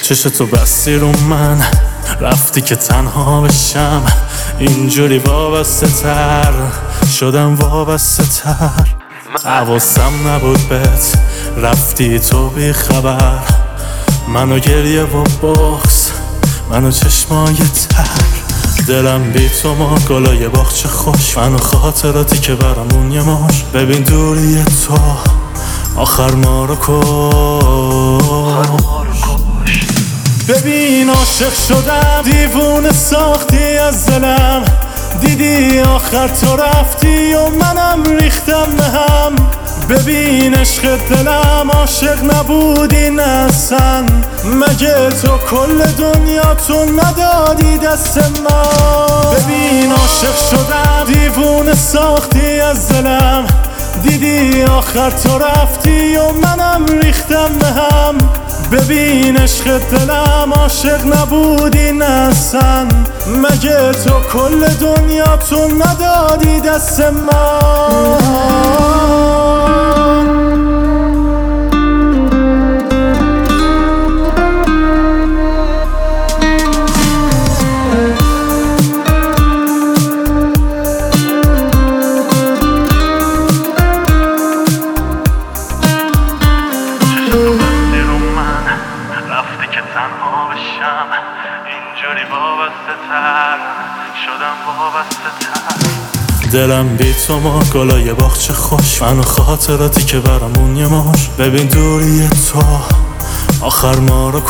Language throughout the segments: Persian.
چشتو بستی رو من، رفتی که تنها بشم. اینجوری وابسته تر شدم، وابسته تر. حواسم نبود بهت، رفتی تو بی خبر. منو گریه و بغض، منو چشمای تر. دلم بی تو ما گلای باغچه خوش، منو خاطراتی که برامون یه ماش. ببین دوری تو آخر ما رو کشت. ببین عاشق شدم، دیوونه ساختی از دلم. دیدی آخر تو رفتی و منم ریختم به هم. ببین عشق دلم عاشق نبودی نه اصلا. مگه تو کل دنیا تو ندادی دست من؟ ببین عاشق شدم، دیوونه ساختی از دلم. دیدی آخر تو رفتی و منم ریختم به هم. ببین عشق دلم عاشق نبودی نه اصلا. مگه تو کل دنیا تو ندادی دست من؟ تنها بشم، اینجوری وابسته تر شدم، وابسته تر. دلم بی تو ما گلای باغچه خوش، منو خاطراتی که برامون یه ماش. ببین دوری تو آخر ما رو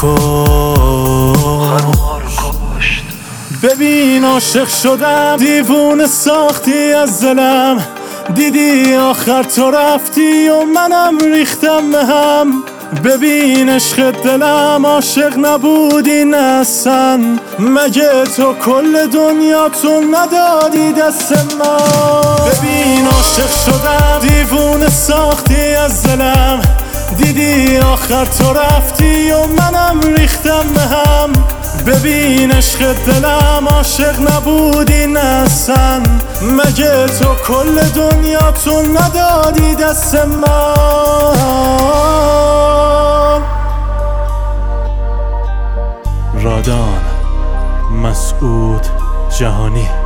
کشت. ببین عاشق شدم، دیوونه ساختی از دلم. دیدی آخر تو رفتی و منم ریختم به هم. ببین عشق دلم عاشق نبودی نه اصلا. مگه تو کل دنیا تو ندادی دست من؟ ببین عاشق شدم، دیوونه ساختی از دلم. دیدی آخر تو رفتی و منم ریختم به هم. ببین عشق دلم عاشق نبودی نه اصلا. مگه تو کل دنیا تو ندادی دست من؟ رادان مسعود جهانی.